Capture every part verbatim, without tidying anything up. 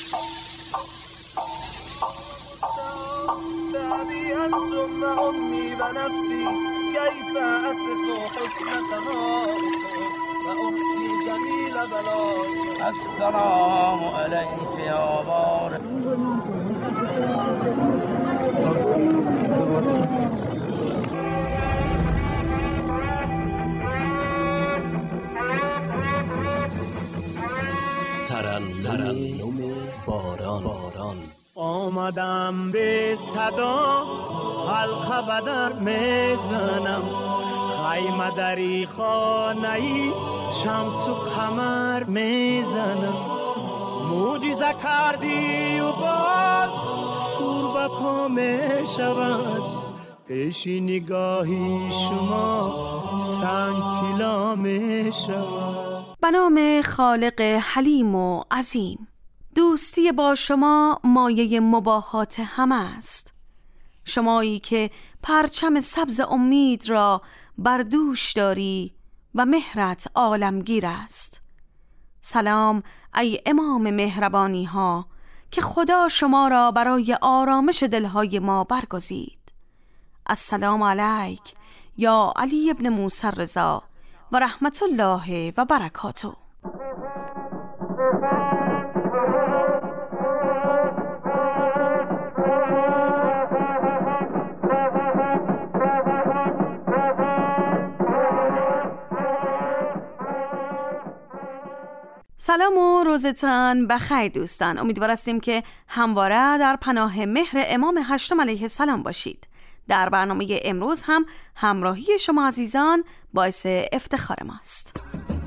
أبي أنتم وأمي ونفسي كيف أصف حسنتها وأحصي جميل بلاك. السلام عليك يا بار. ترنم باران باران آمدم به صدا حلقه بدر میزنم، خیمه دری خانه‌ای شمس و قمر میزنم. معجزه کردی و باز شور به پا میشود، پیش نگاهی شما سنگ طلا میشود. به نام خالق حلیم و عظیم. دوستی با شما مایه مباهات همه است. شمایی که پرچم سبز امید را بر دوش داری و مهرت عالمگیر است. سلام ای امام مهربانی ها که خدا شما را برای آرامش دلهای ما برگزید. السلام علیک یا علی ابن موسی رضا و رحمت الله و برکاته. سلام و روزتان بخیر دوستان. امیدوار هستیم که همواره در پناه مهر امام هشتم علیه السلام باشید. در برنامه امروز هم همراهی شما عزیزان باعث افتخار ماست.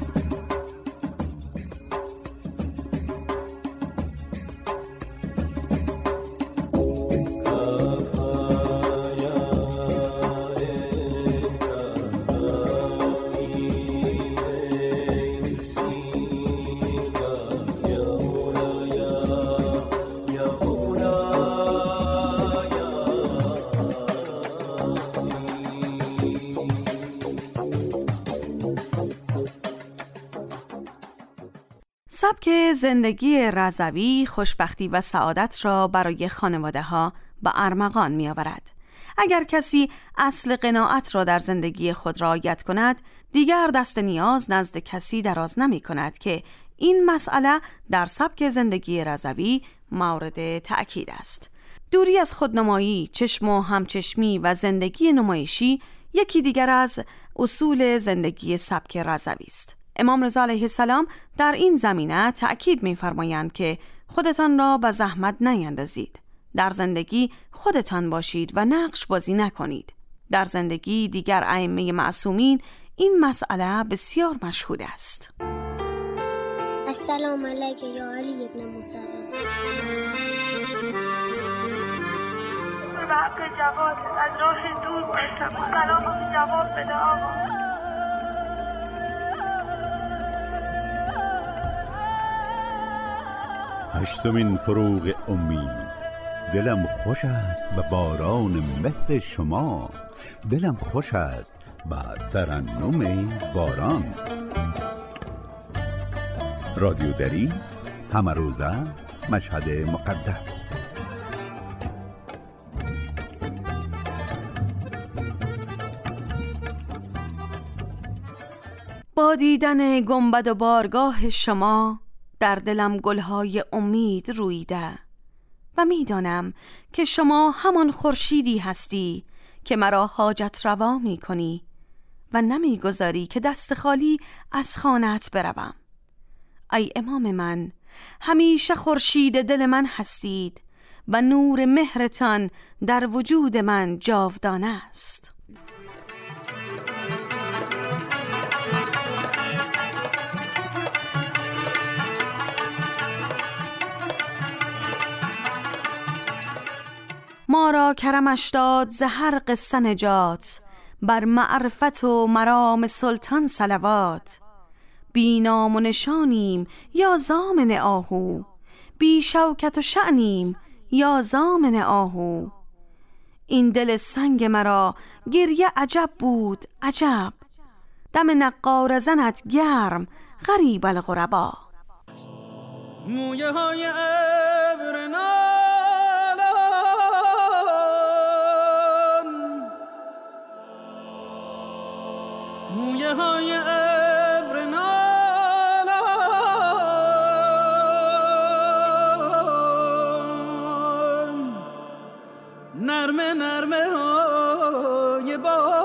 سبک زندگی رضوی خوشبختی و سعادت را برای خانواده ها به ارمغان می آورد. اگر کسی اصل قناعت را در زندگی خود رعایت کند، دیگر دست نیاز نزد کسی دراز نمی کند که این مسئله در سبک زندگی رضوی مورد تأکید است. دوری از خودنمایی، چشم و همچشمی و زندگی نمایشی یکی دیگر از اصول زندگی سبک رضوی است. امام رضا علیه السلام در این زمینه تأکید می‌فرمایند که خودتان را به زحمت نیندازید. در زندگی خودتان باشید و نقش بازی نکنید. در زندگی دیگر ائمه معصومین این مسئله بسیار مشهود است. السلام علیک یا علی ابن موسی رضا. به حق جواد از راه دور باشم، سلام جواب بده آقا. هشتمین فروغ امید. دلم خوش است به باران مهر شما، دلم خوش است به ترنم باران. رادیو دری، همه روزه، مشهد مقدس. با دیدن گنبد و بارگاه شما در دلم گلهای امید رویده و میدانم که شما همان خورشیدی هستی که مرا حاجت روا می کنی و نمی گذاری که دست خالی از خانه‌ات بروم. ای امام من، همیشه خورشید دل من هستید و نور مهرتان در وجود من جاودانه است. ما را کرمش داد ز هر قصه نجات، بر معرفت و مرام سلطان صلوات. بی نام و نشانیم یا زامن آهو، بی شوکت و شأنیم یا زامن آهو. این دل سنگ مرا گریه عجب بود عجب، دم نقار زنت گرم غریب الغربا. مویه های مویه های ابر نالان، نرمه نرمه های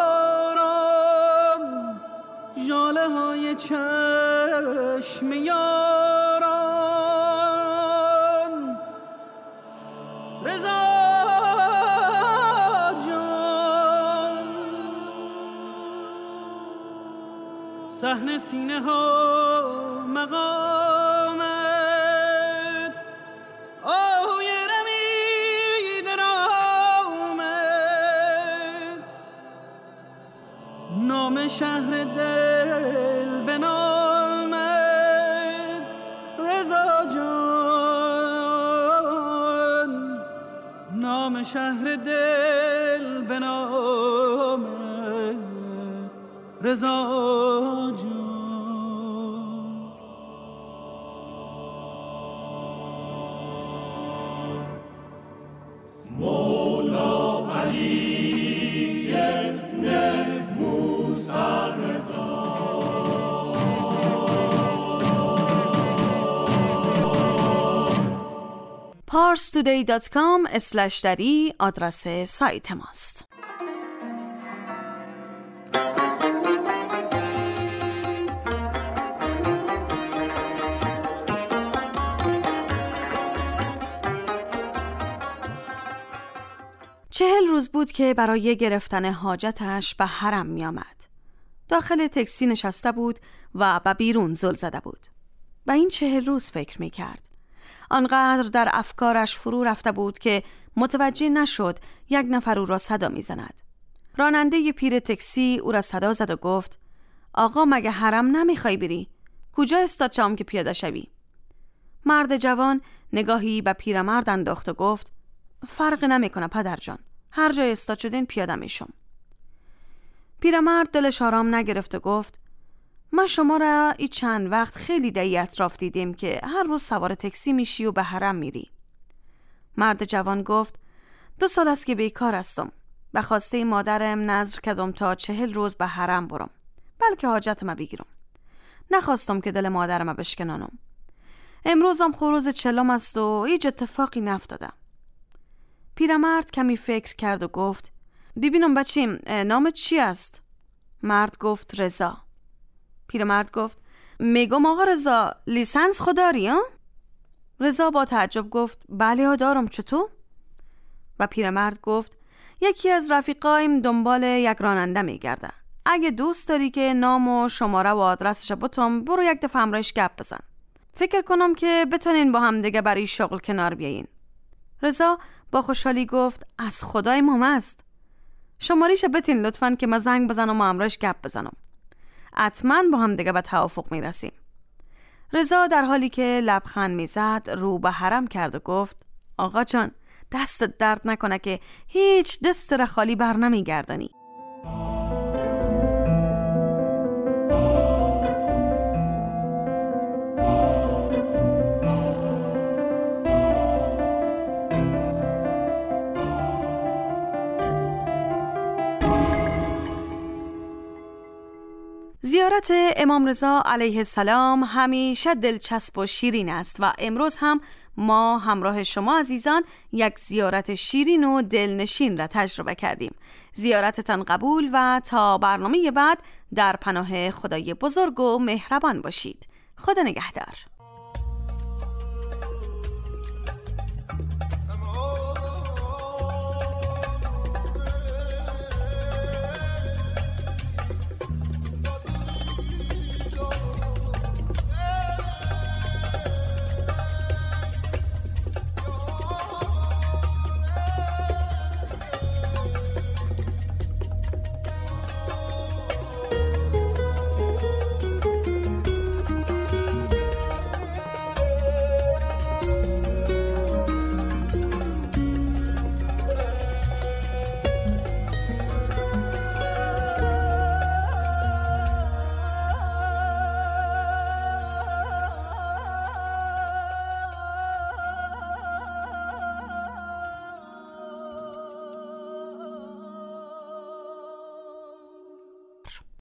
باران، ژاله های چشم یاران. رضا جان صحن سینه ها مقامت، آهوی رمید رامت، نام شهر دل به نامت. رضا جان نام شهر دل به نامت. رضا جان مولا علی ابن موسی رضا. پارس تودی دات کام اسلش دری آدرس سایت ماست. چهل روز بود که برای گرفتن حاجتش به حرم می آمد. داخل تاکسی نشسته بود و به بیرون زل زده بود. به این چهل روز فکر می کرد. آنقدر در افکارش فرو رفته بود که متوجه نشد یک نفر او را صدا می زند. راننده پیر تاکسی او را صدا زد و گفت: آقا مگه حرم نمی خوای بری؟ کجا استاد چام که پیاده شوی؟ مرد جوان نگاهی به پیرمرد انداخت و گفت: فرق نمی کنه پدر جان، هر جای استاد شدین پیاده میشم. پیرمرد دلش آرام نگرفت و گفت: ما شما را این چند وقت خیلی دایی اطراف دیدیم که هر روز سوار تاکسی میشی و به حرم میری. مرد جوان گفت: دو سال است که بیکار هستم. به خواسته مادرم نذر کردم تا چهل روز به حرم برم، بلکه حاجتم بگیرم. نخواستم که دل مادرم بشکنانم. امروزم خروز چلم است و هیچ اتفاقی نفتاده. پیرمرد کمی فکر کرد و گفت: ببینم بچیم، نامت چی است؟ مرد گفت: رضا. پیرمرد گفت: میگم آقا رضا، لیسانس خود داری ها؟ رضا با تعجب گفت: بله ها دارم، چطور؟ و پیرمرد گفت: یکی از رفیقایم دنبال یک راننده میگرده. اگه دوست داری که نام و شماره و آدرسش بتم، برو یک دفعه همراهش گپ بزن. فکر کنم که بتونین با هم دیگه برای شغل کنار بیاین. رضا با خوشحالی گفت: از خدای مام است. شماریش بتین لطفاً که ما زنگ بزنم و همراهش گپ بزنم. حتما با هم دیگه به توافق میرسیم. رضا در حالی که لبخند میزد رو به حرم کرد و گفت: آقا جان، دستت درد نکنه که هیچ دست را خالی بر نمیگردانی. زیارت امام رضا علیه السلام همیشه دلچسب و شیرین است و امروز هم ما همراه شما عزیزان یک زیارت شیرین و دلنشین را تجربه کردیم. زیارتتان قبول و تا برنامه بعد در پناه خدای بزرگ و مهربان باشید. خدا نگهدار.